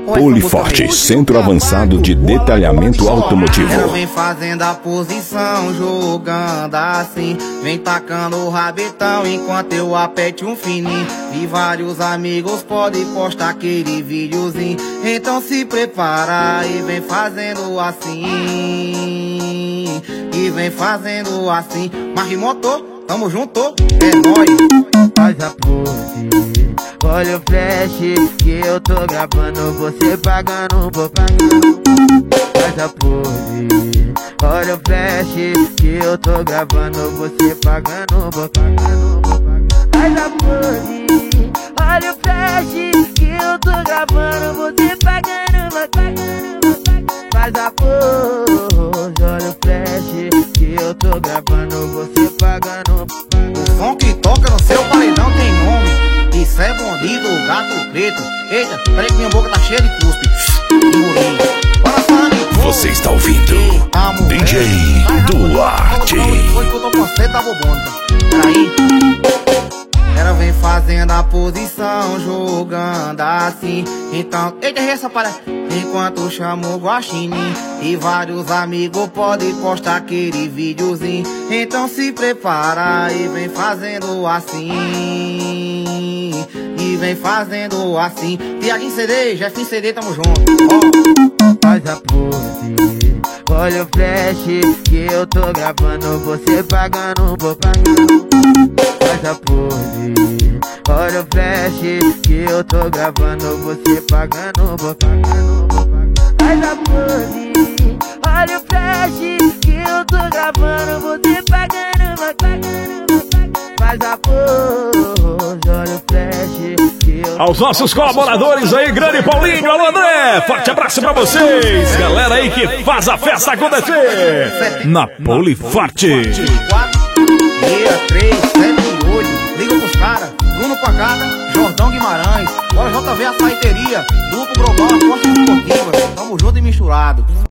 Poliforte, centro avançado de detalhamento automotivo. Ela vem fazendo a posição, jogando assim, vem tacando o rabetão enquanto eu apete um fininho. E vários amigos podem postar aquele videozinho. Então se prepara e vem fazendo assim, e vem fazendo assim. Marre motor, tamo junto, é nóis. Faz a pose, olha o flash que eu tô gravando, você pagando, vou pagando. Faz a pose, olha o flash que eu tô gravando, você pagando, vou pagando, vou pagando. Faz a pose, olha o flash que eu tô gravando, você pagando, vou pagando, vou pagando. Faz a pose, olha o flash que eu tô gravando, você pagando. O som que toca no seu paredão tem nome. Isso é bandido, gato preto. Eita, peraí que minha boca tá cheia de cuspe. Engoli. Bora falando em Você está ouvindo DJ Duarte. Hoje que eu tô com você, tá bobona. Peraí. Ela vem fazendo a posição, jogando assim. Então, eita, essa parada. Enquanto chamo o guaxinim e vários amigos podem postar aquele videozinho. Então se prepara e vem fazendo assim, e vem fazendo assim. Tiaguinho CD, Jefinho CD, tamo junto. Faz a pose, olha o flash que eu tô gravando, você pagando, vou pagando. Faz a pose, olha o flash que eu tô gravando, você pagando, vou pagando, vou pagando. Faz a pose, olha o flash que eu tô gravando, você pagando, vou pagando, vou pagando. Faz a pose, olha o flash que eu... Aos nossos colaboradores aí, grande Paulinho, alô André, forte abraço pra vocês, galera aí que faz a festa acontecer na Poliforte. 4, 3, 7, 8, liga pros caras, Bruno Pacada, Jordão Guimarães, bora JV a saiteria, duplo global, forte esportiva, tamo junto e misturado.